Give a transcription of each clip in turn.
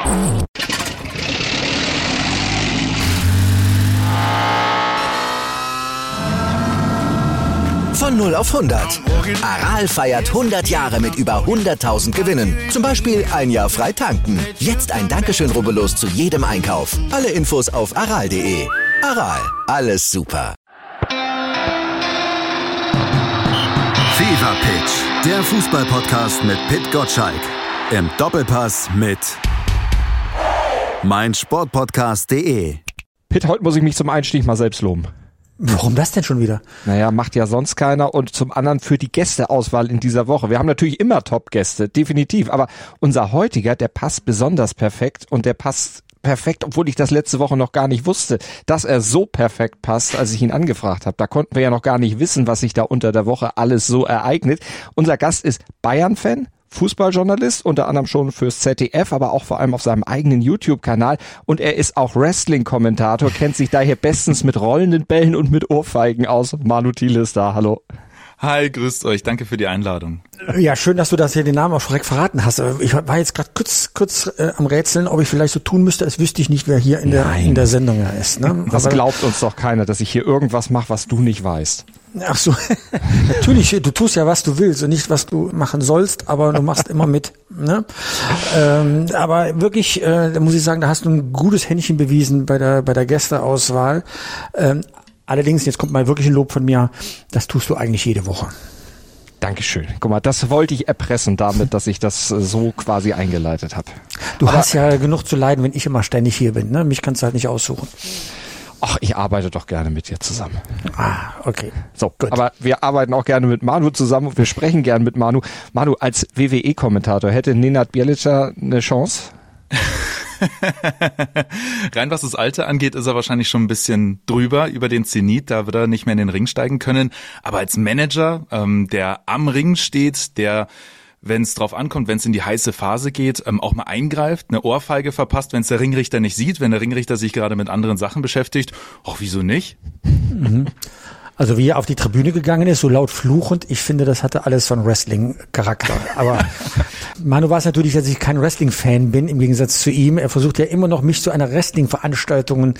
Von 0 auf 100. Aral feiert 100 Jahre mit über 100.000 Gewinnen. Zum Beispiel ein Jahr frei tanken. Jetzt ein Dankeschön, rubbellos zu jedem Einkauf. Alle Infos auf aral.de. Aral, alles super. Fever Pitch, der Fußball-Podcast mit Pit Gottschalk. Im Doppelpass mit meinsportpodcast.de. Pitt, heute muss ich mich zum Einstieg mal selbst loben. Warum das denn schon wieder? Naja, macht ja sonst keiner, und zum anderen für die Gästeauswahl in dieser Woche. Wir haben natürlich immer Top-Gäste, definitiv, aber unser heutiger, der passt besonders perfekt, und der passt perfekt, obwohl ich das letzte Woche noch gar nicht wusste, dass er so perfekt passt, als ich ihn angefragt habe. Da konnten wir ja noch gar nicht wissen, was sich da unter der Woche alles so ereignet. Unser Gast ist Bayern-Fan, Fußballjournalist, unter anderem schon fürs ZDF, aber auch vor allem auf seinem eigenen YouTube-Kanal, und er ist auch Wrestling-Kommentator, kennt sich daher bestens mit rollenden Bällen und mit Ohrfeigen aus. Manu Thiele ist da, hallo. Hi, grüßt euch, danke für die Einladung. Ja, schön, dass du das hier den Namen auch direkt verraten hast. Ich war jetzt gerade kurz am Rätseln, ob ich vielleicht so tun müsste, als wüsste ich nicht, wer hier in der Sendung ja ist. Ne? Das glaubt uns doch keiner, dass ich hier irgendwas mache, was du nicht weißt. Ach so, natürlich, du tust ja, was du willst und nicht, was du machen sollst, aber du machst immer mit. Ne? Aber wirklich, da muss ich sagen, da hast du ein gutes Händchen bewiesen bei der Gästeauswahl. Allerdings, jetzt kommt mal wirklich ein Lob von mir, das tust du eigentlich jede Woche. Dankeschön. Guck mal, das wollte ich erpressen damit, dass ich das so quasi eingeleitet habe. Du hast ja genug zu leiden, wenn ich immer ständig hier bin. Ne? Mich kannst du halt nicht aussuchen. Ach, ich arbeite doch gerne mit dir zusammen. Ah, okay. So, gut. Aber wir arbeiten auch gerne mit Manu zusammen und wir sprechen gerne mit Manu. Manu, als WWE-Kommentator hätte Nenad Bjelica eine Chance? Rein was das Alter angeht, ist er wahrscheinlich schon ein bisschen drüber, über den Zenit, da wird er nicht mehr in den Ring steigen können. Aber als Manager, der am Ring steht, der, wenn es drauf ankommt, wenn es in die heiße Phase geht, auch mal eingreift, eine Ohrfeige verpasst, wenn es der Ringrichter nicht sieht, wenn der Ringrichter sich gerade mit anderen Sachen beschäftigt. Ach, wieso nicht? Mhm. Also wie er auf die Tribüne gegangen ist, so laut fluchend, ich finde, das hatte alles so einen Wrestling-Charakter. Aber Manu weiß natürlich, dass ich kein Wrestling-Fan bin, im Gegensatz zu ihm. Er versucht ja immer noch, mich zu einer Wrestling-Veranstaltung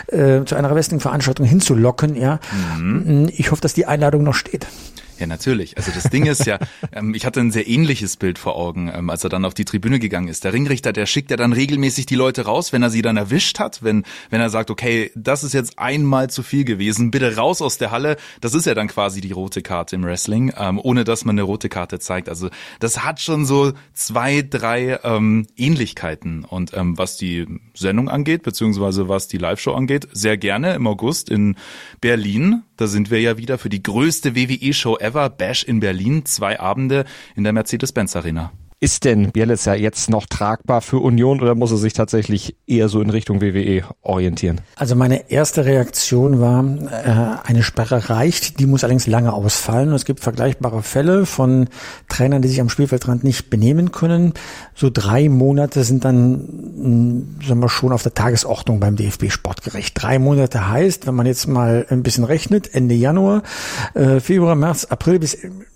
hinzulocken. Ja, Ich hoffe, dass die Einladung noch steht. Ja, natürlich. Also das Ding ist ja, ich hatte ein sehr ähnliches Bild vor Augen, als er dann auf die Tribüne gegangen ist. Der Ringrichter, der schickt ja dann regelmäßig die Leute raus, wenn er sie dann erwischt hat, wenn er sagt, okay, das ist jetzt einmal zu viel gewesen, bitte raus aus der Halle. Das ist ja dann quasi die rote Karte im Wrestling, ohne dass man eine rote Karte zeigt. Also das hat schon so 2, 3 Ähnlichkeiten. Und was die Sendung angeht, beziehungsweise was die Live-Show angeht, sehr gerne im August in Berlin. Da sind wir ja wieder für die größte WWE-Show ever, Bash in Berlin, 2 Abende in der Mercedes-Benz Arena. Ist denn Bjelica jetzt noch tragbar für Union oder muss er sich tatsächlich eher so in Richtung WWE orientieren? Also meine erste Reaktion war, eine Sperre reicht, die muss allerdings lange ausfallen. Und es gibt vergleichbare Fälle von Trainern, die sich am Spielfeldrand nicht benehmen können. So 3 Monate sind dann, sagen wir, schon auf der Tagesordnung beim DFB-Sportgericht. 3 Monate heißt, wenn man jetzt mal ein bisschen rechnet, Ende Januar, Februar, März, April bis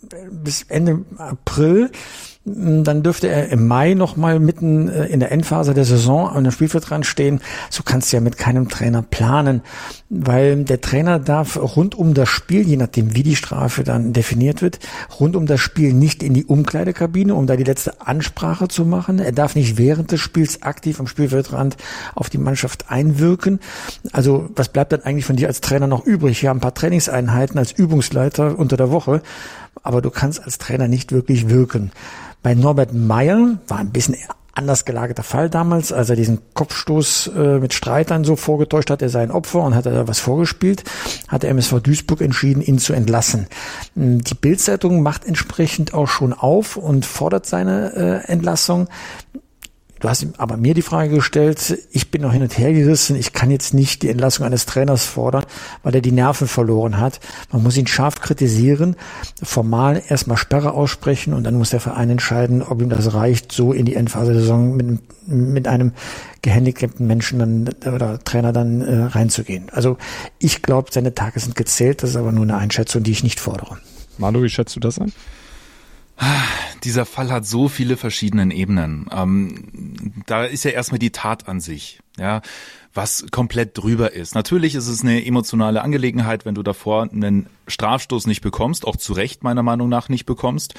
Ende April, dann dürfte er im Mai noch mal mitten in der Endphase der Saison an der Spielfeldrand stehen. So kannst du ja mit keinem Trainer planen, weil der Trainer darf rund um das Spiel, je nachdem wie die Strafe dann definiert wird, rund um das Spiel nicht in die Umkleidekabine, um da die letzte Ansprache zu machen. Er darf nicht während des Spiels aktiv am Spielfeldrand auf die Mannschaft einwirken. Also was bleibt dann eigentlich von dir als Trainer noch übrig? Ja, ein paar Trainingseinheiten als Übungsleiter unter der Woche, aber du kannst als Trainer nicht wirklich wirken. Bei Norbert Meyer war ein bisschen anders gelagerter Fall damals, als er diesen Kopfstoß mit Streitern so vorgetäuscht hat, er sei ein Opfer und hat da was vorgespielt, hat der MSV Duisburg entschieden, ihn zu entlassen. Die Bild-Zeitung macht entsprechend auch schon auf und fordert seine Entlassung. Du hast aber mir die Frage gestellt, ich bin noch hin und her gerissen, ich kann jetzt nicht die Entlassung eines Trainers fordern, weil er die Nerven verloren hat. Man muss ihn scharf kritisieren, formal erstmal Sperre aussprechen und dann muss der Verein entscheiden, ob ihm das reicht, so in die Endphase der Saison mit einem gehandicapten Menschen dann oder Trainer dann reinzugehen. Also ich glaube, seine Tage sind gezählt, das ist aber nur eine Einschätzung, die ich nicht fordere. Manu, wie schätzt du das an? Dieser Fall hat so viele verschiedene Ebenen. da ist ja erstmal die Tat an sich, ja, was komplett drüber ist. Natürlich ist es eine emotionale Angelegenheit, wenn du davor einen Strafstoß nicht bekommst, auch zu Recht meiner Meinung nach nicht bekommst,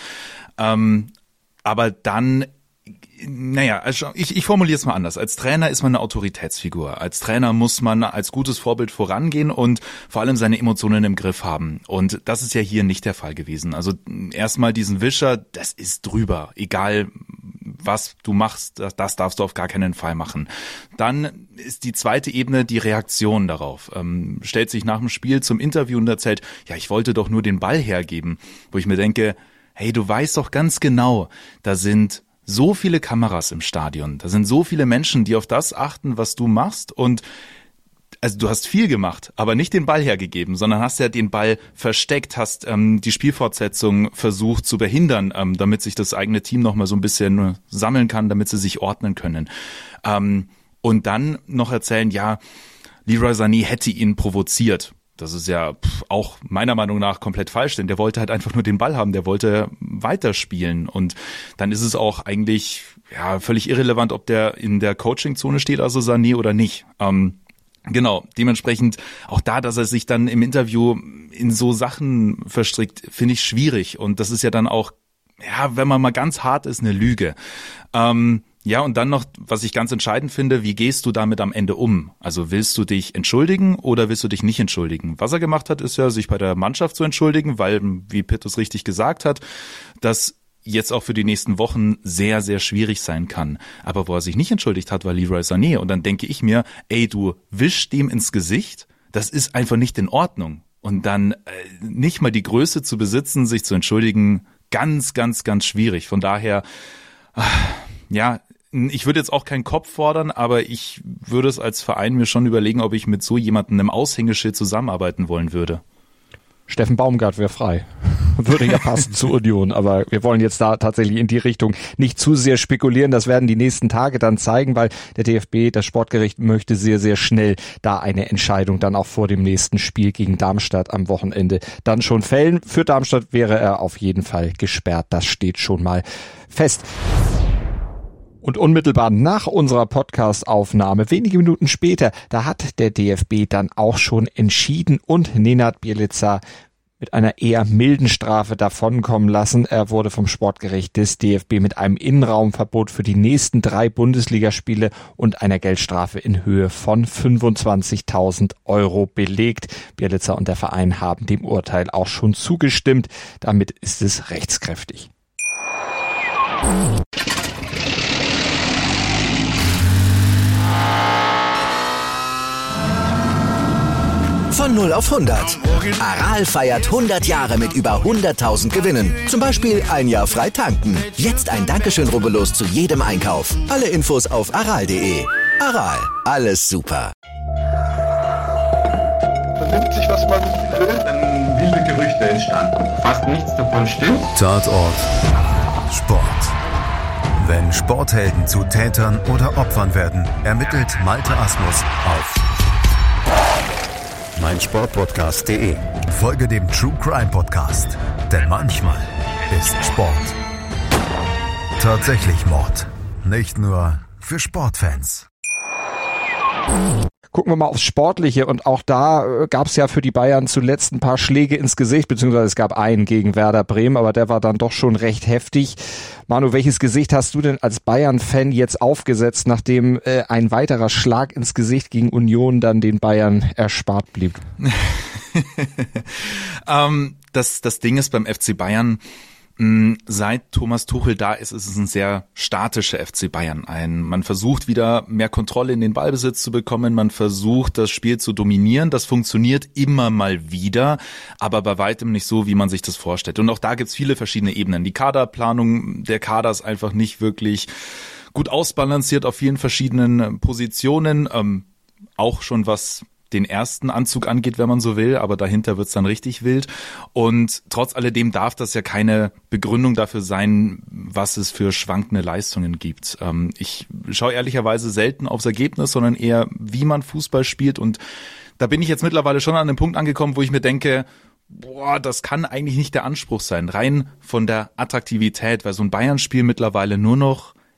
aber dann, naja, also ich formuliere es mal anders. Als Trainer ist man eine Autoritätsfigur. Als Trainer muss man als gutes Vorbild vorangehen und vor allem seine Emotionen im Griff haben. Und das ist ja hier nicht der Fall gewesen. Also erstmal diesen Wischer, das ist drüber. Egal, was du machst, das darfst du auf gar keinen Fall machen. Dann ist die zweite Ebene die Reaktion darauf. Stellt sich nach dem Spiel zum Interview und erzählt, ja, ich wollte doch nur den Ball hergeben. Wo ich mir denke, hey, du weißt doch ganz genau, da sind so viele Kameras im Stadion, da sind so viele Menschen, die auf das achten, was du machst, und also du hast viel gemacht, aber nicht den Ball hergegeben, sondern hast ja den Ball versteckt, hast die Spielfortsetzung versucht zu behindern, damit sich das eigene Team noch mal so ein bisschen sammeln kann, damit sie sich ordnen können. Und dann noch erzählen, ja, Leroy Sané hätte ihn provoziert. Das ist ja auch meiner Meinung nach komplett falsch, denn der wollte halt einfach nur den Ball haben, der wollte weiterspielen, und dann ist es auch eigentlich ja völlig irrelevant, ob der in der Coaching-Zone steht, also Sané, oder nicht. Genau, dementsprechend auch da, dass er sich dann im Interview in so Sachen verstrickt, finde ich schwierig, und das ist ja dann auch, ja, wenn man mal ganz hart ist, eine Lüge. Ja, und dann noch, was ich ganz entscheidend finde, wie gehst du damit am Ende um? Also willst du dich entschuldigen oder willst du dich nicht entschuldigen? Was er gemacht hat, ist ja, sich bei der Mannschaft zu entschuldigen, weil, wie Pitt es richtig gesagt hat, das jetzt auch für die nächsten Wochen sehr, sehr schwierig sein kann. Aber wo er sich nicht entschuldigt hat, war Leroy Sané. Und dann denke ich mir, ey, du wischst dem ins Gesicht, das ist einfach nicht in Ordnung. Und dann nicht mal die Größe zu besitzen, sich zu entschuldigen, ganz, ganz, ganz schwierig. Von daher, ja, ich würde jetzt auch keinen Kopf fordern, aber ich würde es als Verein mir schon überlegen, ob ich mit so jemandem im Aushängeschild zusammenarbeiten wollen würde. Steffen Baumgart wäre frei. Würde ja passen zu Union, aber wir wollen jetzt da tatsächlich in die Richtung nicht zu sehr spekulieren. Das werden die nächsten Tage dann zeigen, weil der DFB, das Sportgericht, möchte sehr, sehr schnell da eine Entscheidung dann auch vor dem nächsten Spiel gegen Darmstadt am Wochenende dann schon fällen. Für Darmstadt wäre er auf jeden Fall gesperrt. Das steht schon mal fest. Und unmittelbar nach unserer Podcast-Aufnahme, wenige Minuten später, da hat der DFB dann auch schon entschieden und Nenad Bjelica mit einer eher milden Strafe davonkommen lassen. Er wurde vom Sportgericht des DFB mit einem Innenraumverbot für die nächsten 3 Bundesligaspiele und einer Geldstrafe in Höhe von 25.000 € belegt. Bjelica und der Verein haben dem Urteil auch schon zugestimmt. Damit ist es rechtskräftig. Von 0 auf 100. Aral feiert 100 Jahre mit über 100.000 Gewinnen. Zum Beispiel ein Jahr frei tanken. Jetzt ein Dankeschön, rubbellos zu jedem Einkauf. Alle Infos auf aral.de. Aral, alles super. Man nimmt sich, was man will. Dann wilde Gerüchte entstanden. Fast nichts davon stimmt. Tatort Sport. Wenn Sporthelden zu Tätern oder Opfern werden, ermittelt Malte Asmus auf meinsportpodcast.de. Folge dem True Crime Podcast, denn manchmal ist Sport tatsächlich Mord. Nicht nur für Sportfans. Gucken wir mal aufs Sportliche, und auch da gab es ja für die Bayern zuletzt ein paar Schläge ins Gesicht, beziehungsweise es gab einen gegen Werder Bremen, aber der war dann doch schon recht heftig. Manu, welches Gesicht hast du denn als Bayern-Fan jetzt aufgesetzt, nachdem ein weiterer Schlag ins Gesicht gegen Union dann den Bayern erspart blieb? Das Ding ist beim FC Bayern, seit Thomas Tuchel da ist, ist es ein sehr statischer FC Bayern. Man versucht wieder mehr Kontrolle in den Ballbesitz zu bekommen, man versucht das Spiel zu dominieren, das funktioniert immer mal wieder, aber bei weitem nicht so, wie man sich das vorstellt. Und auch da gibt's viele verschiedene Ebenen. Die Kaderplanung, der Kader ist einfach nicht wirklich gut ausbalanciert auf vielen verschiedenen Positionen, auch schon was den ersten Anzug angeht, wenn man so will, aber dahinter wird's dann richtig wild. Und trotz alledem darf das ja keine Begründung dafür sein, was es für schwankende Leistungen gibt. Ich schaue ehrlicherweise selten aufs Ergebnis, sondern eher, wie man Fußball spielt. Und da bin ich jetzt mittlerweile schon an einem Punkt angekommen, wo ich mir denke, boah, das kann eigentlich nicht der Anspruch sein, rein von der Attraktivität, weil so ein Bayern-Spiel mittlerweile nur noch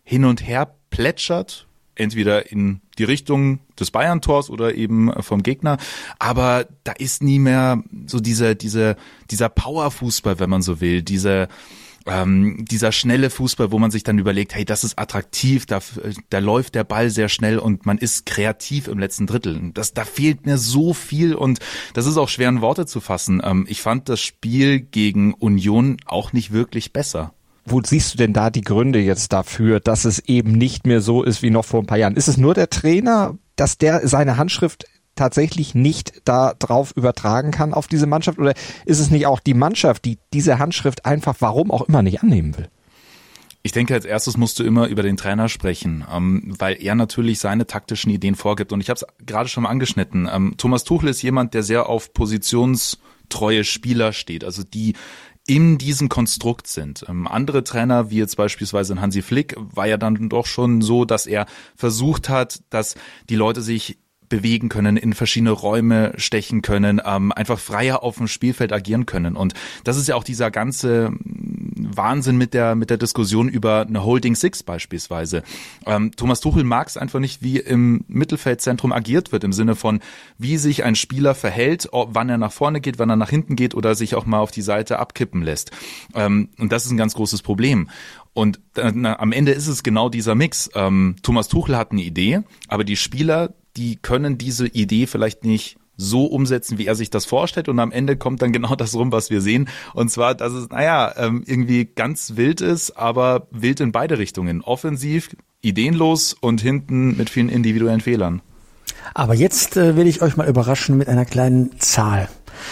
hin und her plätschert, entweder in die Richtung des Bayern-Tors oder eben vom Gegner. Aber da ist nie mehr so dieser Power-Fußball, wenn man so will, dieser schnelle Fußball, wo man sich dann überlegt, hey, das ist attraktiv, da läuft der Ball sehr schnell und man ist kreativ im letzten Drittel. Da fehlt mir so viel und das ist auch schwer in Worte zu fassen. Ich fand das Spiel gegen Union auch nicht wirklich besser. Wo siehst du denn da die Gründe jetzt dafür, dass es eben nicht mehr so ist wie noch vor ein paar Jahren? Ist es nur der Trainer, dass der seine Handschrift tatsächlich nicht da drauf übertragen kann auf diese Mannschaft? Oder ist es nicht auch die Mannschaft, die diese Handschrift einfach, warum auch immer, nicht annehmen will? Ich denke, als erstes musst du immer über den Trainer sprechen, weil er natürlich seine taktischen Ideen vorgibt. Und ich habe es gerade schon mal angeschnitten. Thomas Tuchel ist jemand, der sehr auf positionstreue Spieler steht, also die in diesem Konstrukt sind. Andere Trainer, wie jetzt beispielsweise Hansi Flick, war ja dann doch schon so, dass er versucht hat, dass die Leute sich bewegen können, in verschiedene Räume stechen können, einfach freier auf dem Spielfeld agieren können. Und das ist ja auch dieser ganze Wahnsinn mit der Diskussion über eine Holding Six beispielsweise. Thomas Tuchel mag es einfach nicht, wie im Mittelfeldzentrum agiert wird, im Sinne von, wie sich ein Spieler verhält, wann er nach vorne geht, wann er nach hinten geht oder sich auch mal auf die Seite abkippen lässt. Und das ist ein ganz großes Problem. Und am Ende ist es genau dieser Mix. Thomas Tuchel hat eine Idee, aber die Spieler, die können diese Idee vielleicht nicht so umsetzen, wie er sich das vorstellt. Und am Ende kommt dann genau das rum, was wir sehen. Und zwar, dass es, irgendwie ganz wild ist, aber wild in beide Richtungen. Offensiv, ideenlos und hinten mit vielen individuellen Fehlern. Aber jetzt will ich euch mal überraschen mit einer kleinen Zahl.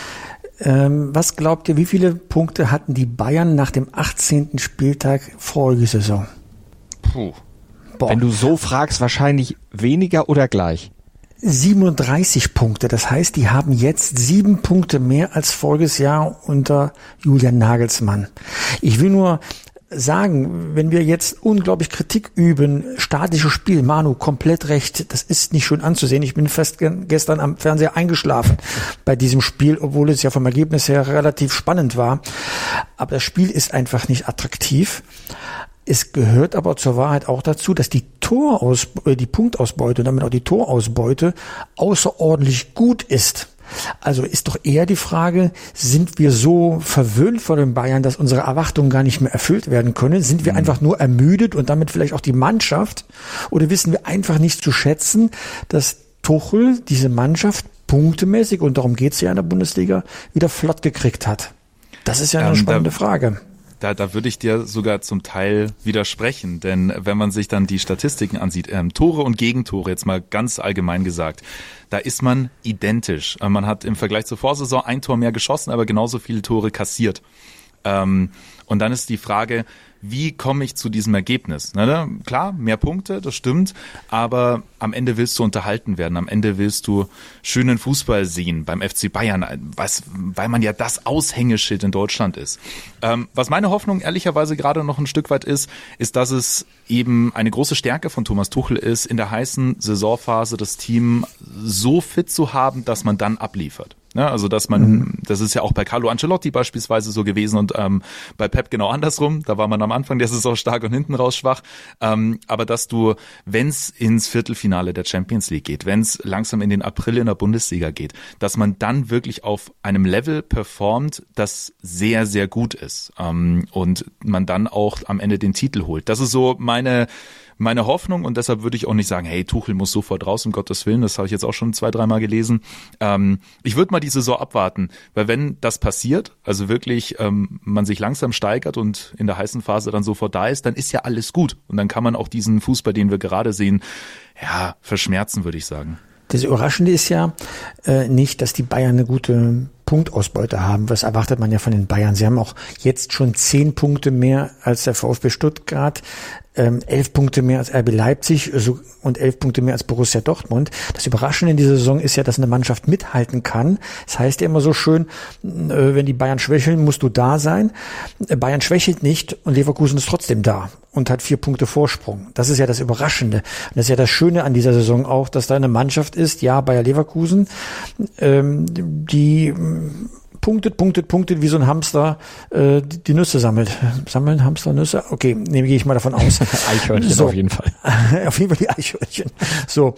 Was glaubt ihr, wie viele Punkte hatten die Bayern nach dem 18. Spieltag vorige Saison? Puh. Boah. Wenn du so fragst, wahrscheinlich weniger oder gleich? 37 Punkte. Das heißt, die haben jetzt 7 Punkte mehr als voriges Jahr unter Julian Nagelsmann. Ich will nur sagen, wenn wir jetzt unglaublich Kritik üben, statisches Spiel, Manu, komplett recht, das ist nicht schön anzusehen. Ich bin fast gestern am Fernseher eingeschlafen bei diesem Spiel, obwohl es ja vom Ergebnis her relativ spannend war. Aber das Spiel ist einfach nicht attraktiv. Es gehört aber zur Wahrheit auch dazu, dass die Punktausbeute und damit auch die Torausbeute außerordentlich gut ist. Also ist doch eher die Frage, sind wir so verwöhnt von den Bayern, dass unsere Erwartungen gar nicht mehr erfüllt werden können? Sind wir einfach nur ermüdet und damit vielleicht auch die Mannschaft? Oder wissen wir einfach nicht zu schätzen, dass Tuchel diese Mannschaft punktemäßig, und darum geht's ja in der Bundesliga, wieder flott gekriegt hat? Das ist ja eine spannende Frage. Da würde ich dir sogar zum Teil widersprechen, denn wenn man sich dann die Statistiken ansieht, Tore und Gegentore, jetzt mal ganz allgemein gesagt, da ist man identisch. Man hat im Vergleich zur Vorsaison ein Tor mehr geschossen, aber genauso viele Tore kassiert. Und dann ist die Frage, wie komme ich zu diesem Ergebnis? Na, klar, mehr Punkte, das stimmt, aber am Ende willst du unterhalten werden, am Ende willst du schönen Fußball sehen beim FC Bayern, weil man ja das Aushängeschild in Deutschland ist. Was meine Hoffnung ehrlicherweise gerade noch ein Stück weit ist, dass es eben eine große Stärke von Thomas Tuchel ist, in der heißen Saisonphase das Team so fit zu haben, dass man dann abliefert. Ja, also das ist ja auch bei Carlo Ancelotti beispielsweise so gewesen und bei Pep genau andersrum. Da war man am Anfang der Saison stark und hinten raus schwach. Aber dass du, wenn es ins Viertelfinale der Champions League geht, wenn es langsam in den April in der Bundesliga geht, dass man dann wirklich auf einem Level performt, das sehr, sehr gut ist und man dann auch am Ende den Titel holt. Das ist so meine Hoffnung und deshalb würde ich auch nicht sagen, hey, Tuchel muss sofort raus, um Gottes Willen, das habe ich jetzt auch schon 2-3 Mal gelesen. Ich würde mal die Saison abwarten, weil wenn das passiert, also wirklich man sich langsam steigert und in der heißen Phase dann sofort da ist, dann ist ja alles gut und dann kann man auch diesen Fußball, den wir gerade sehen, ja, verschmerzen, würde ich sagen. Das Überraschende ist ja nicht, dass die Bayern eine gute Punktausbeute haben. Was erwartet man ja von den Bayern? Sie haben auch jetzt schon 10 Punkte mehr als der VfB Stuttgart, 11 Punkte mehr als RB Leipzig und 11 Punkte mehr als Borussia Dortmund. Das Überraschende in dieser Saison ist ja, dass eine Mannschaft mithalten kann. Das heißt ja immer so schön, wenn die Bayern schwächeln, musst du da sein. Bayern schwächelt nicht und Leverkusen ist trotzdem da und hat 4 Punkte Vorsprung. Das ist ja das Überraschende. Und das ist ja das Schöne an dieser Saison auch, dass da eine Mannschaft ist, ja, Bayer Leverkusen, die punktet, wie so ein Hamster die Nüsse sammelt. Sammeln Hamster Nüsse? Okay, gehe ich mal davon aus. Eichhörnchen so. Auf jeden Fall. Auf jeden Fall die Eichhörnchen. So,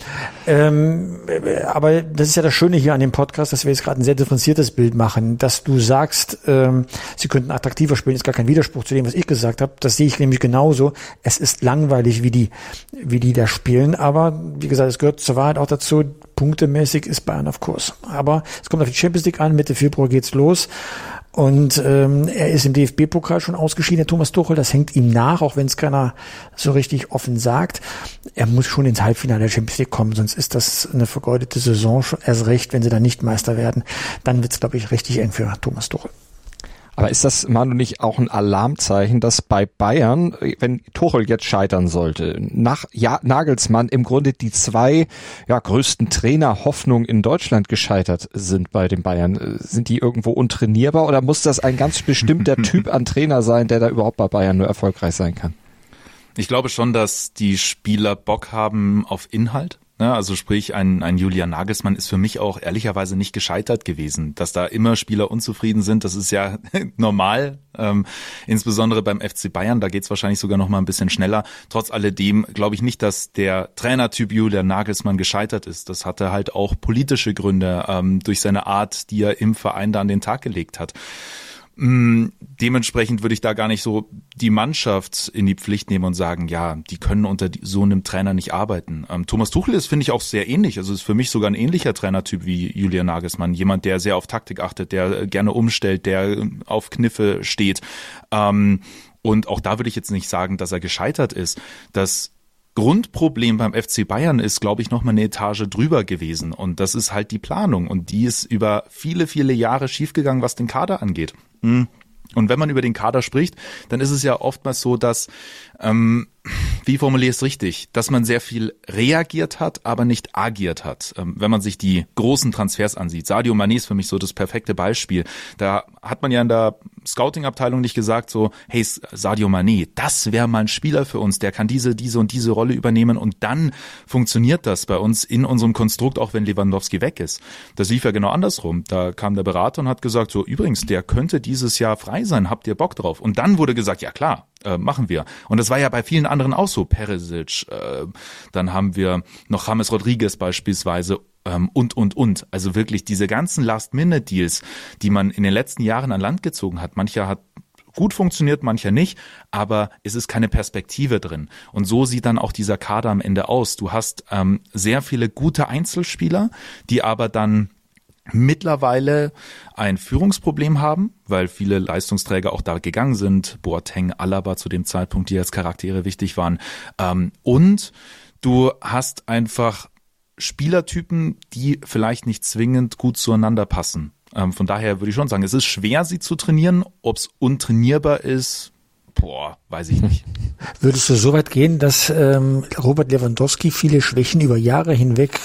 aber das ist ja das Schöne hier an dem Podcast, dass wir jetzt gerade ein sehr differenziertes Bild machen. Dass du sagst, sie könnten attraktiver spielen, ist gar kein Widerspruch zu dem, was ich gesagt habe. Das sehe ich nämlich genauso. Es ist langweilig, wie die da spielen. Aber wie gesagt, es gehört zur Wahrheit auch dazu. Punktemäßig ist Bayern auf Kurs. Aber es kommt auf die Champions League an. Mitte Februar geht's los. Und er ist im DFB-Pokal schon ausgeschieden, der Thomas Tuchel. Das hängt ihm nach, auch wenn es keiner so richtig offen sagt. Er muss schon ins Halbfinale der Champions League kommen, sonst ist das eine vergeudete Saison. Erst recht, wenn sie da nicht Meister werden. Dann wird's, glaube ich, richtig eng für Thomas Tuchel. Aber ist das, Manu, nicht auch ein Alarmzeichen, dass bei Bayern, wenn Tuchel jetzt scheitern sollte, nach Nagelsmann im Grunde die zwei größten Trainerhoffnungen in Deutschland gescheitert sind bei den Bayern? Sind die irgendwo untrainierbar oder muss das ein ganz bestimmter Typ an Trainer sein, der da überhaupt bei Bayern nur erfolgreich sein kann? Ich glaube schon, dass die Spieler Bock haben auf Inhalt. Ja, also sprich, ein Julian Nagelsmann ist für mich auch ehrlicherweise nicht gescheitert gewesen. Dass da immer Spieler unzufrieden sind, das ist ja normal, insbesondere beim FC Bayern, da geht's wahrscheinlich sogar noch mal ein bisschen schneller. Trotz alledem glaube ich nicht, dass der Trainertyp Julian Nagelsmann gescheitert ist. Das hatte halt auch politische Gründe durch seine Art, die er im Verein da an den Tag gelegt hat. Dementsprechend würde ich da gar nicht so die Mannschaft in die Pflicht nehmen und sagen, ja, die können unter so einem Trainer nicht arbeiten. Thomas Tuchel ist, finde ich, auch sehr ähnlich. Also ist für mich sogar ein ähnlicher Trainertyp wie Julian Nagelsmann. Jemand, der sehr auf Taktik achtet, der gerne umstellt, der auf Kniffe steht. Und auch da würde ich jetzt nicht sagen, dass er gescheitert ist. Das Grundproblem beim FC Bayern ist, glaube ich, noch mal eine Etage drüber gewesen. Und das ist halt die Planung. Und die ist über viele, viele Jahre schiefgegangen, was den Kader angeht. Und wenn man über den Kader spricht, dann ist es ja oftmals so, dass, wie formuliere ich es richtig, dass man sehr viel reagiert hat, aber nicht agiert hat. Wenn man sich die großen Transfers ansieht. Sadio Mané ist für mich so das perfekte Beispiel. Da hat man ja in der Scouting-Abteilung nicht gesagt so, hey, Sadio Mané, das wäre mal ein Spieler für uns, der kann diese und diese Rolle übernehmen und dann funktioniert das bei uns in unserem Konstrukt, auch wenn Lewandowski weg ist. Das lief ja genau andersrum. Da kam der Berater und hat gesagt so, übrigens, der könnte dieses Jahr frei sein, habt ihr Bock drauf? Und dann wurde gesagt, ja klar, machen wir. Und das war ja bei vielen anderen auch so. Perisic, dann haben wir noch James Rodriguez beispielsweise und. Also wirklich diese ganzen Last-Minute-Deals, die man in den letzten Jahren an Land gezogen hat. Mancher hat gut funktioniert, mancher nicht, aber es ist keine Perspektive drin. Und so sieht dann auch dieser Kader am Ende aus. Du hast sehr viele gute Einzelspieler, die aber dann mittlerweile ein Führungsproblem haben, weil viele Leistungsträger auch da gegangen sind. Boateng, Alaba zu dem Zeitpunkt, die als Charaktere wichtig waren. Und du hast einfach Spielertypen, die vielleicht nicht zwingend gut zueinander passen. Von daher würde ich schon sagen, es ist schwer, sie zu trainieren. Ob es untrainierbar ist, weiß ich nicht. Würdest du so weit gehen, dass Robert Lewandowski viele Schwächen über Jahre hinweg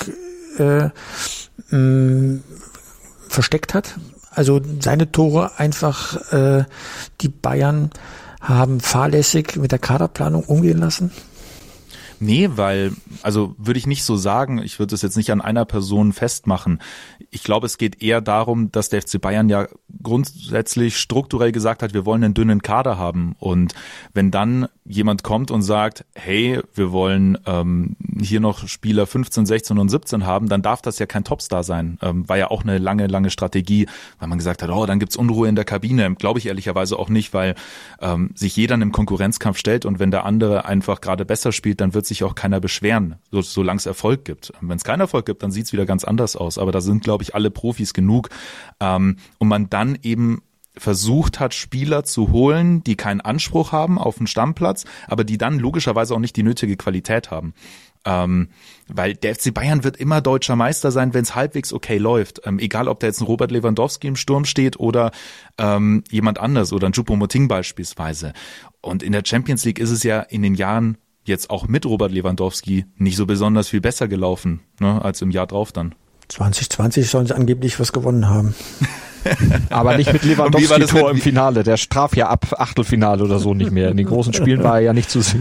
versteckt hat? Also seine Tore einfach die Bayern haben fahrlässig mit der Kaderplanung umgehen lassen? Nee, weil, also würde ich nicht so sagen, ich würde es jetzt nicht an einer Person festmachen. Ich glaube, es geht eher darum, dass der FC Bayern ja grundsätzlich strukturell gesagt hat, wir wollen einen dünnen Kader haben. Und wenn dann jemand kommt und sagt, hey, wir wollen hier noch Spieler 15, 16 und 17 haben, dann darf das ja kein Topstar sein. War ja auch eine lange Strategie, weil man gesagt hat, dann gibt's Unruhe in der Kabine. Glaube ich ehrlicherweise auch nicht, weil sich jeder in einem Konkurrenzkampf stellt und wenn der andere einfach gerade besser spielt, dann wird sich auch keiner beschweren, solange es Erfolg gibt. Wenn es keinen Erfolg gibt, dann sieht es wieder ganz anders aus. Aber da sind, glaube ich, alle Profis genug. Und man dann eben versucht hat, Spieler zu holen, die keinen Anspruch haben auf den Stammplatz, aber die dann logischerweise auch nicht die nötige Qualität haben. Weil der FC Bayern wird immer deutscher Meister sein, wenn es halbwegs okay läuft. Egal, ob da jetzt ein Robert Lewandowski im Sturm steht oder jemand anders oder ein Choupo-Moting beispielsweise. Und in der Champions League ist es ja in den Jahren jetzt auch mit Robert Lewandowski nicht so besonders viel besser gelaufen, ne, als im Jahr drauf dann. 2020 sollen sie angeblich was gewonnen haben. Aber nicht mit Lewandowski-Tor im Finale. Der straf ja ab Achtelfinale oder so nicht mehr. In den großen Spielen war er ja nicht zu sehen.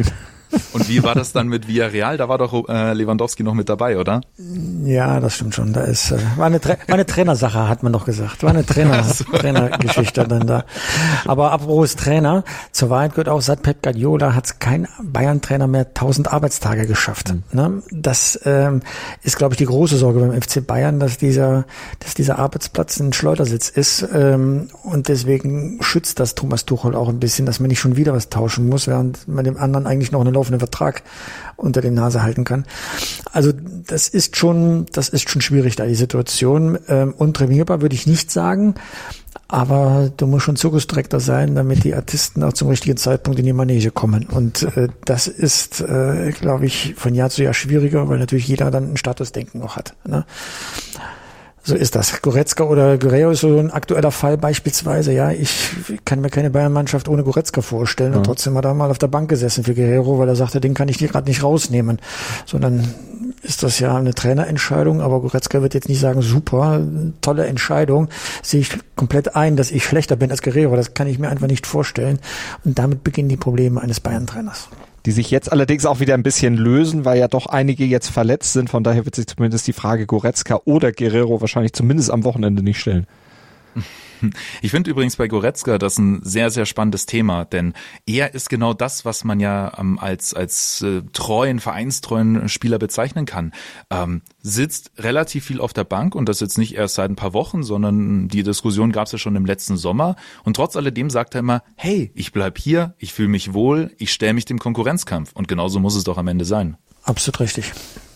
Und wie war das dann mit Villarreal? Da war doch Lewandowski noch mit dabei, oder? Ja, das stimmt schon. Da ist war eine Trainersache, hat man doch gesagt. War eine Trainergeschichte dann da. Aber apropos Trainer, zur Wahrheit gehört auch, seit Pep Guardiola hat kein Bayern-Trainer mehr 1000 Arbeitstage geschafft. Ne? Das ist, glaube ich, die große Sorge beim FC Bayern, dass dieser Arbeitsplatz ein Schleudersitz ist. Und deswegen schützt das Thomas Tuchel auch ein bisschen, dass man nicht schon wieder was tauschen muss, während man dem anderen eigentlich noch einen laufenden Vertrag unter die Nase halten kann. Also das ist schon schwierig da, die Situation. Untrainierbar würde ich nicht sagen, aber du musst schon Zirkusdirektor sein, damit die Artisten auch zum richtigen Zeitpunkt in die Manege kommen. Und das ist, glaube ich, von Jahr zu Jahr schwieriger, weil natürlich jeder dann ein Statusdenken noch hat. Ne? So ist das. Goretzka oder Guerrero ist so ein aktueller Fall beispielsweise. Ja, ich kann mir keine Bayern-Mannschaft ohne Goretzka vorstellen. Und trotzdem hat er mal auf der Bank gesessen für Guerrero, weil er sagte, den kann ich gerade nicht rausnehmen. Sondern ist das ja eine Trainerentscheidung. Aber Goretzka wird jetzt nicht sagen, super, tolle Entscheidung. Sehe ich komplett ein, dass ich schlechter bin als Guerrero. Das kann ich mir einfach nicht vorstellen. Und damit beginnen die Probleme eines Bayern-Trainers. Die sich jetzt allerdings auch wieder ein bisschen lösen, weil ja doch einige jetzt verletzt sind. Von daher wird sich zumindest die Frage Goretzka oder Guerrero wahrscheinlich zumindest am Wochenende nicht stellen. Ich finde übrigens bei Goretzka das ein sehr, sehr spannendes Thema, denn er ist genau das, was man ja als vereinstreuen Spieler bezeichnen kann. Sitzt relativ viel auf der Bank und das jetzt nicht erst seit ein paar Wochen, sondern die Diskussion gab es ja schon im letzten Sommer und trotz alledem sagt er immer, hey, ich bleib hier, ich fühle mich wohl, ich stelle mich dem Konkurrenzkampf und genauso muss es doch am Ende sein. Absolut richtig.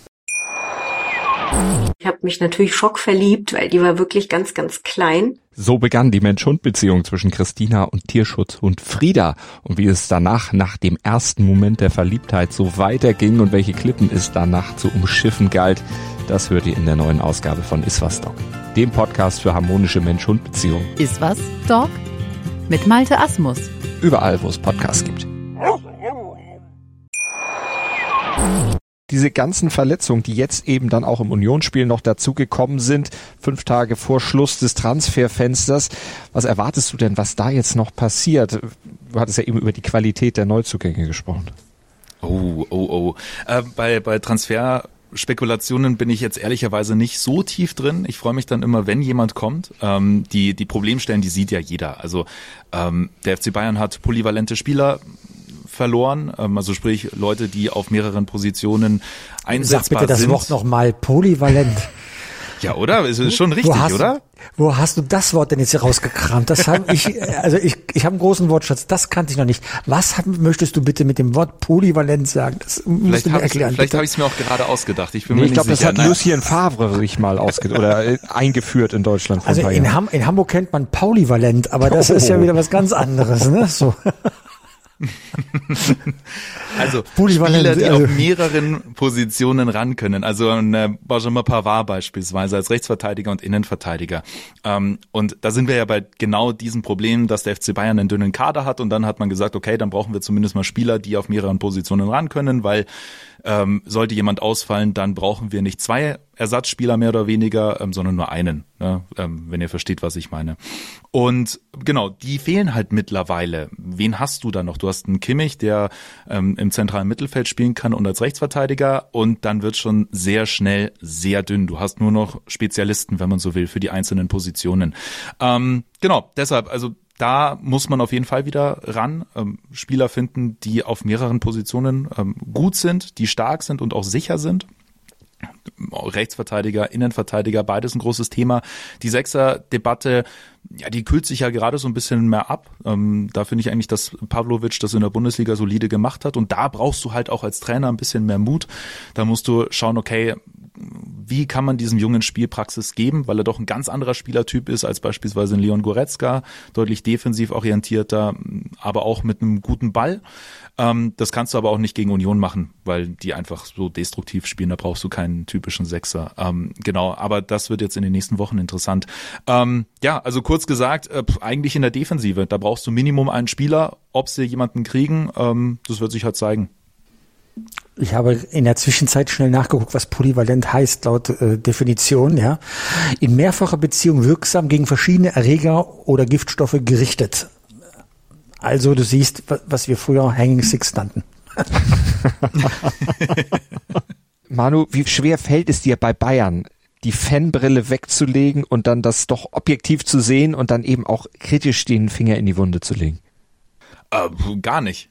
Ich habe mich natürlich schockverliebt, weil die war wirklich ganz, ganz klein. So begann die Mensch-Hund-Beziehung zwischen Christina und Tierschutzhund Frieda. Und wie es danach, nach dem ersten Moment der Verliebtheit, so weiterging und welche Klippen es danach zu umschiffen galt, das hört ihr in der neuen Ausgabe von Iswas Dog, dem Podcast für harmonische Mensch-Hund-Beziehungen. Iswas Dog mit Malte Asmus. Überall, wo es Podcasts gibt. Diese ganzen Verletzungen, die jetzt eben dann auch im Unionsspiel noch dazugekommen sind, 5 Tage vor Schluss des Transferfensters. Was erwartest du denn, was da jetzt noch passiert? Du hattest ja eben über die Qualität der Neuzugänge gesprochen. Bei Transferspekulationen bin ich jetzt ehrlicherweise nicht so tief drin. Ich freue mich dann immer, wenn jemand kommt. Die Problemstellen, die sieht ja jeder. Also der FC Bayern hat polyvalente Spieler verloren, also sprich Leute, die auf mehreren Positionen einsetzbar sind. Sag bitte das Wort nochmal, polyvalent. Ja, oder? Ist schon richtig, oder? Wo hast du das Wort denn jetzt hier rausgekramt? Das habe ich habe einen großen Wortschatz, das kannte ich noch nicht. Möchtest du bitte mit dem Wort polyvalent sagen? Das musst du mir erklären. Vielleicht habe ich es mir auch gerade ausgedacht. Ich glaube, das hat Lucien Favre sich mal eingeführt in Deutschland. Also in Hamburg kennt man polyvalent, aber das ist ja wieder was ganz anderes, ne? So. Also Spieler, die auf mehreren Positionen ran können. Also ein Benjamin Pavard beispielsweise als Rechtsverteidiger und Innenverteidiger. Und da sind wir ja bei genau diesem Problem, dass der FC Bayern einen dünnen Kader hat und dann hat man gesagt, okay, dann brauchen wir zumindest mal Spieler, die auf mehreren Positionen ran können, weil sollte jemand ausfallen, dann brauchen wir nicht 2 Ersatzspieler mehr oder weniger, sondern nur einen, ne? Wenn ihr versteht, was ich meine. Und genau, die fehlen halt mittlerweile. Wen hast du da noch? Du hast einen Kimmich, der im zentralen Mittelfeld spielen kann und als Rechtsverteidiger und dann wird schon sehr schnell sehr dünn. Du hast nur noch Spezialisten, wenn man so will, für die einzelnen Positionen. Genau, deshalb, also da muss man auf jeden Fall wieder ran, Spieler finden, die auf mehreren Positionen gut sind, die stark sind und auch sicher sind. Rechtsverteidiger, Innenverteidiger, beides ein großes Thema. Die Sechser-Debatte, ja, die kühlt sich ja gerade so ein bisschen mehr ab. Da finde ich eigentlich, dass Pavlovic das in der Bundesliga solide gemacht hat und da brauchst du halt auch als Trainer ein bisschen mehr Mut. Da musst du schauen, okay, wie kann man diesem Jungen Spielpraxis geben, weil er doch ein ganz anderer Spielertyp ist als beispielsweise ein Leon Goretzka, deutlich defensiv orientierter, aber auch mit einem guten Ball. Das kannst du aber auch nicht gegen Union machen, weil die einfach so destruktiv spielen, da brauchst du keinen typischen Sechser. Genau, aber das wird jetzt in den nächsten Wochen interessant. Ja, also kurz gesagt, eigentlich in der Defensive, da brauchst du Minimum einen Spieler, ob sie jemanden kriegen, das wird sich halt zeigen. Ich habe in der Zwischenzeit schnell nachgeguckt, was polyvalent heißt, laut Definition, ja. In mehrfacher Beziehung wirksam gegen verschiedene Erreger oder Giftstoffe gerichtet. Also du siehst, was wir früher Hanging Six nannten. Manu, wie schwer fällt es dir bei Bayern, die Fanbrille wegzulegen und dann das doch objektiv zu sehen und dann eben auch kritisch den Finger in die Wunde zu legen? Gar nicht.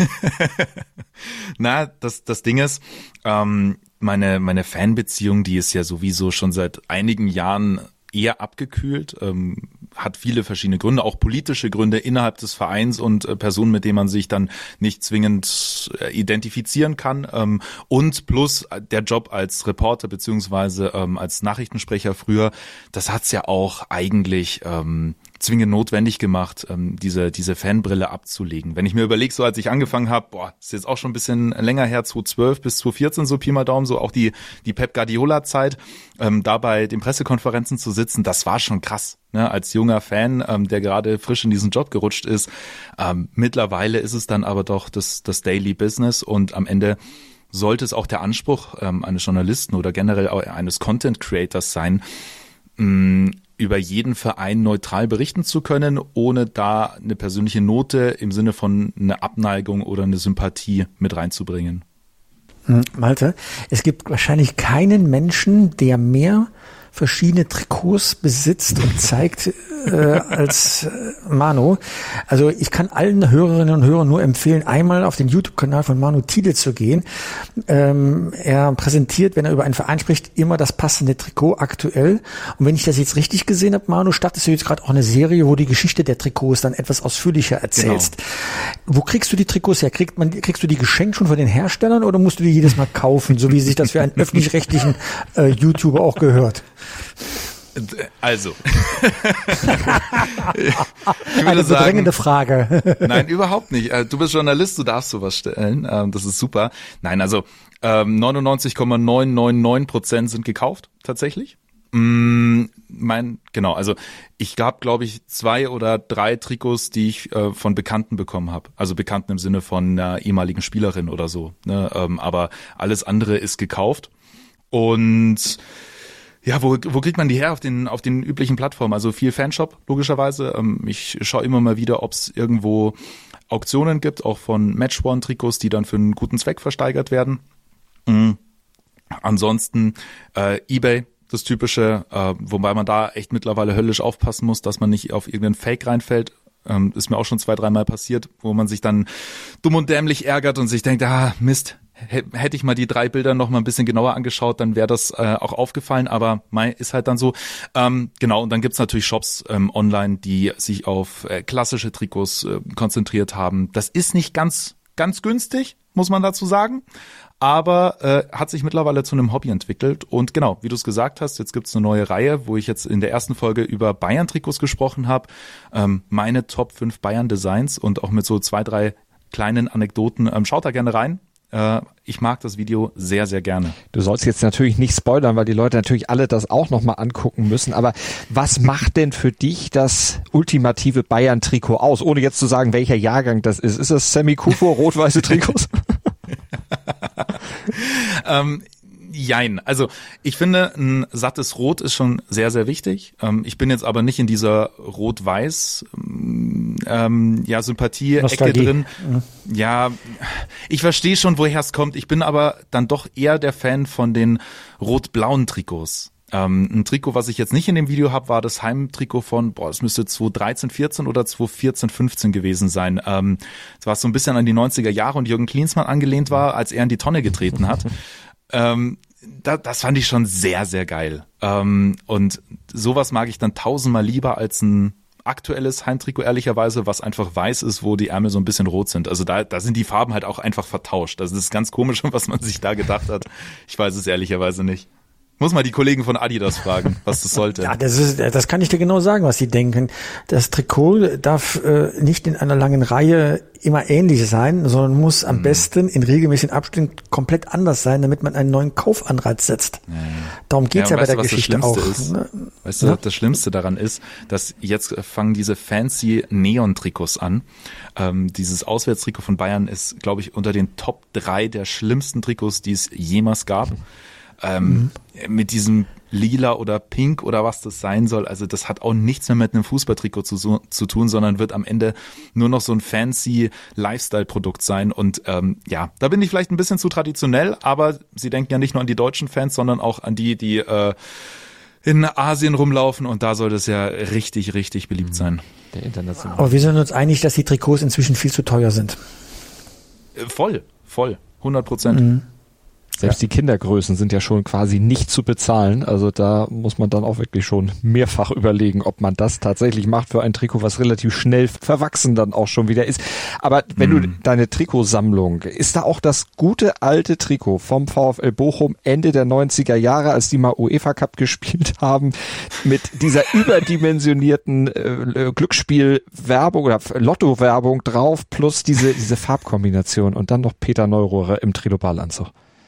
Na, das Ding ist, meine Fanbeziehung, die ist ja sowieso schon seit einigen Jahren eher abgekühlt, hat viele verschiedene Gründe, auch politische Gründe innerhalb des Vereins und Personen, mit denen man sich dann nicht zwingend identifizieren kann, und plus der Job als Reporter beziehungsweise als Nachrichtensprecher früher, das hat's ja auch eigentlich zwingend notwendig gemacht, diese Fanbrille abzulegen. Wenn ich mir überlege, so als ich angefangen habe, ist jetzt auch schon ein bisschen länger her, 2012 bis 2014, so Pi mal Daumen, so auch die Pep Guardiola-Zeit, da bei den Pressekonferenzen zu sitzen, das war schon krass, ne? Als junger Fan, der gerade frisch in diesen Job gerutscht ist. Mittlerweile ist es dann aber doch das Daily Business und am Ende sollte es auch der Anspruch eines Journalisten oder generell auch eines Content Creators sein, über jeden Verein neutral berichten zu können, ohne da eine persönliche Note im Sinne von eine Abneigung oder eine Sympathie mit reinzubringen. Malte, es gibt wahrscheinlich keinen Menschen, der mehr verschiedene Trikots besitzt und zeigt als Manu. Also ich kann allen Hörerinnen und Hörern nur empfehlen, einmal auf den YouTube-Kanal von Manu Thiele zu gehen. Er präsentiert, wenn er über einen Verein spricht, immer das passende Trikot aktuell. Und wenn ich das jetzt richtig gesehen habe, Manu, startest du jetzt gerade auch eine Serie, wo die Geschichte der Trikots dann etwas ausführlicher erzählst. Genau. Wo kriegst du die Trikots her? Kriegst du die geschenkt schon von den Herstellern oder musst du die jedes Mal kaufen, so wie sich das für einen öffentlich-rechtlichen YouTuber auch gehört? Also, eine bedrängende Frage. Nein, überhaupt nicht. Du bist Journalist, du darfst sowas stellen. Das ist super. Nein, also 99,999% sind gekauft, tatsächlich. Also ich gab, glaube ich, 2 oder 3 Trikots, die ich von Bekannten bekommen habe. Also Bekannten im Sinne von einer ehemaligen Spielerin oder so. Ne? Aber alles andere ist gekauft. Und ja, wo kriegt man die her? Auf den üblichen Plattformen. Also viel Fanshop, logischerweise. Ich schaue immer mal wieder, ob es irgendwo Auktionen gibt, auch von Match-One-Trikots, die dann für einen guten Zweck versteigert werden. Ansonsten eBay, das Typische, wobei man da echt mittlerweile höllisch aufpassen muss, dass man nicht auf irgendeinen Fake reinfällt. Ist mir auch schon 2-3 Mal passiert, wo man sich dann dumm und dämlich ärgert und sich denkt, Mist, hätte ich mal die 3 Bilder noch mal ein bisschen genauer angeschaut, dann wäre das auch aufgefallen, aber ist halt dann so. Genau, und dann gibt's natürlich Shops online, die sich auf klassische Trikots konzentriert haben. Das ist nicht ganz günstig, muss man dazu sagen, aber hat sich mittlerweile zu einem Hobby entwickelt. Und genau, wie du es gesagt hast, jetzt gibt's eine neue Reihe, wo ich jetzt in der ersten Folge über Bayern-Trikots gesprochen habe. Meine Top 5 Bayern-Designs und auch mit so 2-3 kleinen Anekdoten. Schaut da gerne rein. Ich mag das Video sehr, sehr gerne. Du sollst jetzt natürlich nicht spoilern, weil die Leute natürlich alle das auch nochmal angucken müssen. Aber was macht denn für dich das ultimative Bayern-Trikot aus? Ohne jetzt zu sagen, welcher Jahrgang das ist. Ist das Sammy Kufo, rot-weiße Trikots? Jein. Also ich finde, ein sattes Rot ist schon sehr, sehr wichtig. Ich bin jetzt aber nicht in dieser Rot-Weiß Sympathie-Ecke drin. Ja, ich verstehe schon, woher es kommt. Ich bin aber dann doch eher der Fan von den rot-blauen Trikots. Ein Trikot, was ich jetzt nicht in dem Video habe, war das Heimtrikot von, es müsste 2013, 14 oder 2014, 15 gewesen sein. Es war so ein bisschen an die 90er Jahre und Jürgen Klinsmann angelehnt war, als er in die Tonne getreten hat. Das fand ich schon sehr, sehr geil. Und sowas mag ich dann 1000-mal lieber als ein aktuelles Heimtrikot, ehrlicherweise, was einfach weiß ist, wo die Ärmel so ein bisschen rot sind. Also da sind die Farben halt auch einfach vertauscht. Das ist ganz komisch, was man sich da gedacht hat. Ich weiß es ehrlicherweise nicht. Muss mal die Kollegen von Adidas fragen, was das sollte. Ja, das kann ich dir genau sagen, was sie denken. Das Trikot darf nicht in einer langen Reihe immer ähnlich sein, sondern muss am besten in regelmäßigen Abständen komplett anders sein, damit man einen neuen Kaufanreiz setzt. Ja. Darum geht's ja bei der Geschichte auch. Weißt du, das Schlimmste daran ist, dass jetzt fangen diese fancy Neon-Trikots an. Dieses Auswärtstrikot von Bayern ist, glaube ich, unter den Top 3 der schlimmsten Trikots, die es jemals gab. Mit diesem lila oder pink oder was das sein soll. Also das hat auch nichts mehr mit einem Fußballtrikot zu tun, sondern wird am Ende nur noch so ein fancy Lifestyle-Produkt sein. Und da bin ich vielleicht ein bisschen zu traditionell, aber sie denken ja nicht nur an die deutschen Fans, sondern auch an die in Asien rumlaufen, und da soll das ja richtig, richtig beliebt sein. Der internationale. Aber wir sind uns einig, dass die Trikots inzwischen viel zu teuer sind. Voll, 100%. Selbst die Kindergrößen sind ja schon quasi nicht zu bezahlen. Also da muss man dann auch wirklich schon mehrfach überlegen, ob man das tatsächlich macht für ein Trikot, was relativ schnell verwachsen dann auch schon wieder ist. Aber wenn du deine Trikotsammlung, ist da auch das gute alte Trikot vom VfL Bochum Ende der 90er Jahre, als die mal UEFA Cup gespielt haben, mit dieser überdimensionierten Glücksspielwerbung oder Lotto-Werbung drauf, plus diese Farbkombination und dann noch Peter Neururer im Trilobal-Anzug?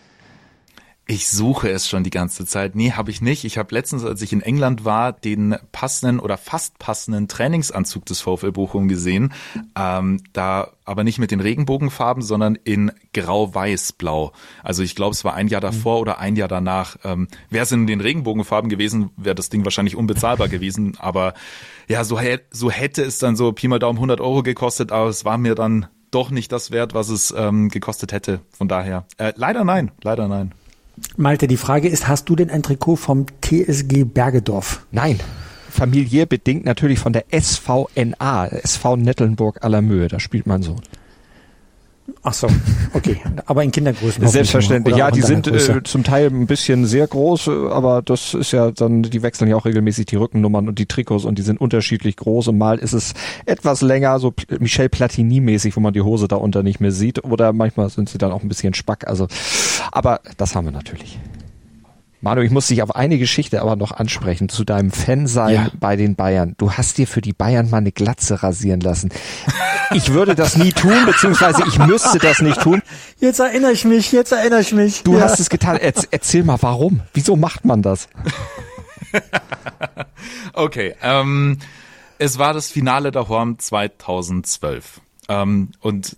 Ich suche es schon die ganze Zeit. Nee, habe ich nicht. Ich habe letztens, als ich in England war, den passenden oder fast passenden Trainingsanzug des VfL Bochum gesehen. Da aber nicht mit den Regenbogenfarben, sondern in grau-weiß-blau. Also ich glaube, es war ein Jahr davor oder ein Jahr danach. Wäre es in den Regenbogenfarben gewesen, wäre das Ding wahrscheinlich unbezahlbar gewesen. Aber ja, so hätte es dann so Pi mal Daumen 100 € gekostet, aber es war mir dann doch nicht das wert, was es gekostet hätte. Von daher, leider nein. Malte, die Frage ist, hast du denn ein Trikot vom TSG Bergedorf? Nein, familiär bedingt natürlich von der SVNA, SV Nettelnburg-Allermöhe, da spielt mein Sohn. Ach so, okay, aber in Kindergrößen. Selbstverständlich, ja, die sind zum Teil ein bisschen sehr groß, aber das ist ja dann, die wechseln ja auch regelmäßig die Rückennummern und die Trikots und die sind unterschiedlich groß und mal ist es etwas länger, so Michel Platini-mäßig, wo man die Hose da unter nicht mehr sieht, oder manchmal sind sie dann auch ein bisschen spack, also, aber das haben wir natürlich. Manu, ich muss dich auf eine Geschichte aber noch ansprechen, zu deinem Fansein bei den Bayern. Du hast dir für die Bayern mal eine Glatze rasieren lassen. Ich würde das nie tun, beziehungsweise ich müsste das nicht tun. Jetzt erinnere ich mich. Du hast es getan. Erzähl mal, warum? Wieso macht man das? Okay, es war das Finale der Horm 2012. Und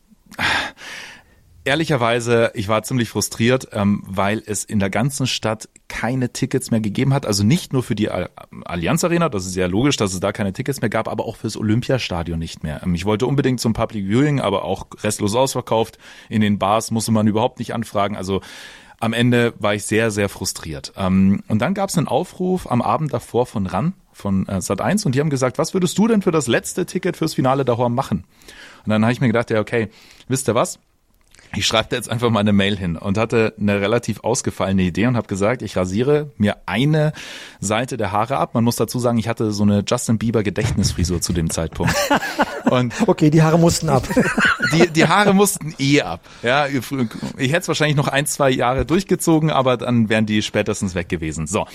ehrlicherweise, ich war ziemlich frustriert, weil es in der ganzen Stadt keine Tickets mehr gegeben hat. Also nicht nur für die Allianz Arena, das ist sehr logisch, dass es da keine Tickets mehr gab, aber auch fürs Olympiastadion nicht mehr. Ich wollte unbedingt zum Public Viewing, aber auch restlos ausverkauft. In den Bars musste man überhaupt nicht anfragen. Also am Ende war ich sehr, sehr frustriert. Und dann gab es einen Aufruf am Abend davor von RAN, von Sat.1, und die haben gesagt, was würdest du denn für das letzte Ticket fürs Finale der Horm machen? Und dann habe ich mir gedacht, ja okay, wisst ihr was? Ich schreibe da jetzt einfach mal eine Mail hin und hatte eine relativ ausgefallene Idee und habe gesagt, ich rasiere mir eine Seite der Haare ab. Man muss dazu sagen, ich hatte so eine Justin Bieber Gedächtnisfrisur zu dem Zeitpunkt. Und okay, die Haare mussten ab. Die Haare mussten ab. Ja, ich hätte es wahrscheinlich noch 1-2 Jahre durchgezogen, aber dann wären die spätestens weg gewesen. So,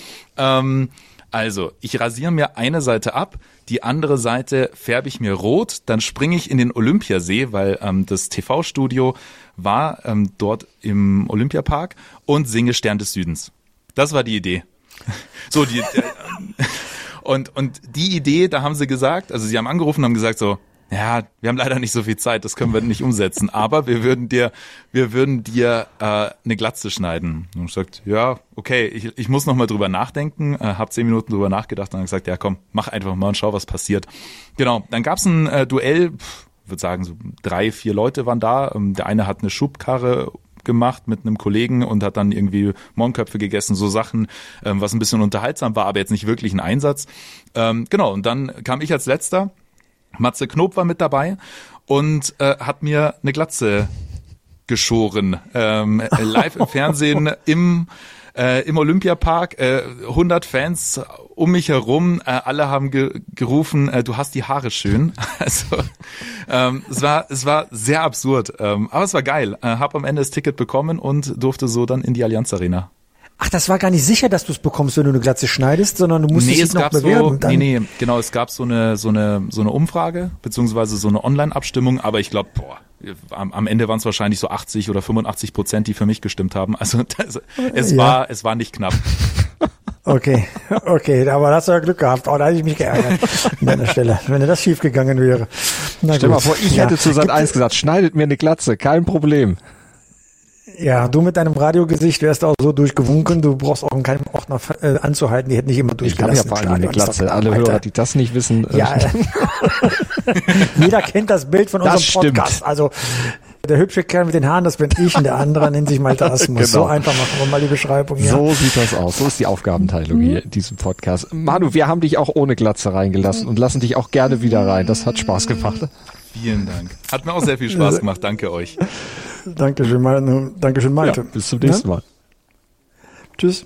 also, ich rasiere mir eine Seite ab, die andere Seite färbe ich mir rot, dann springe ich in den Olympiasee, weil das TV-Studio war dort im Olympiapark, und singe Stern des Südens. Das war die Idee. So, und die Idee, da haben sie gesagt, also sie haben angerufen und haben gesagt so, ja, wir haben leider nicht so viel Zeit, das können wir nicht umsetzen, aber wir würden dir eine Glatze schneiden. Und ich sagte, ja, okay, ich muss noch mal drüber nachdenken, habe 10 Minuten drüber nachgedacht und dann gesagt, ja komm, mach einfach mal und schau, was passiert. Genau, dann gab's ein Duell, würde sagen so 3-4 Leute waren da, der eine hat eine Schubkarre gemacht mit einem Kollegen und hat dann irgendwie Mohnköpfe gegessen, so Sachen, was ein bisschen unterhaltsam war, aber jetzt nicht wirklich ein Einsatz. Genau, und dann kam ich als Letzter. Matze Knob war mit dabei und hat mir eine Glatze geschoren, live im Fernsehen im Olympiapark, 100 Fans um mich herum, alle haben gerufen, du hast die Haare schön. Also es war sehr absurd, aber es war geil. Hab am Ende das Ticket bekommen und durfte so dann in die Allianz Arena. Ach, das war gar nicht sicher, dass du es bekommst, wenn du eine Glatze schneidest, sondern du musstest dich noch bewerben. Genau, es gab so eine Umfrage, beziehungsweise so eine Online-Abstimmung, aber ich glaube, am Ende waren es wahrscheinlich so 80 oder 85%, die für mich gestimmt haben. Also es war nicht knapp. Okay, aber da hast du ja Glück gehabt. Da hätte ich mich geärgert an deiner Stelle, wenn das schief gegangen wäre. Stell mal vor, ich hätte zu Sat.1 gesagt, schneidet mir eine Glatze, kein Problem. Ja, du mit deinem Radiogesicht wärst auch so durchgewunken, du brauchst auch in keinem Ordner anzuhalten, die hätten nicht immer durchgelassen. Ich habe ja vor allem eine Glatze, alle Hörer, die das nicht wissen. Ja, jeder kennt das Bild von unserem Podcast. Stimmt. Also der hübsche Kerl mit den Haaren, das bin ich, und der andere nennt sich Malte Asmus. Genau. So einfach machen wir mal die Beschreibung. Ja. So sieht das aus. So ist die Aufgabenteilung hier in diesem Podcast. Manu, wir haben dich auch ohne Glatze reingelassen und lassen dich auch gerne wieder rein. Das hat Spaß gemacht. Vielen Dank. Hat mir auch sehr viel Spaß gemacht. Danke euch. Dankeschön, Malte. Ja, bis zum nächsten Mal. Tschüss.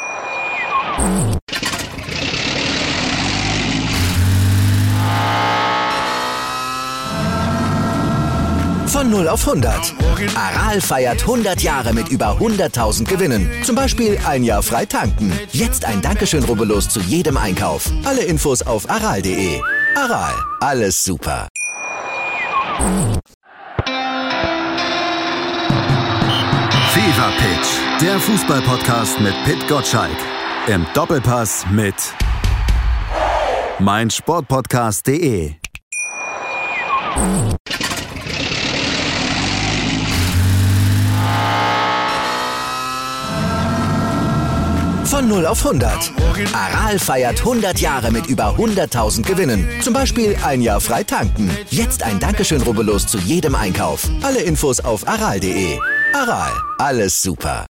Von 0 auf 100. Aral feiert 100 Jahre mit über 100.000 Gewinnen. Zum Beispiel ein Jahr frei tanken. Jetzt ein Dankeschön, rubbellos zu jedem Einkauf. Alle Infos auf aral.de. Aral, alles super. Fever Pitch, der Fußball-Podcast mit Pit Gottschalk. Im Doppelpass mit meinsportpodcast.de. Von 0 auf 100. Aral feiert 100 Jahre mit über 100.000 Gewinnen. Zum Beispiel ein Jahr frei tanken. Jetzt ein Dankeschön, rubbellos zu jedem Einkauf. Alle Infos auf aral.de. Aral, alles super.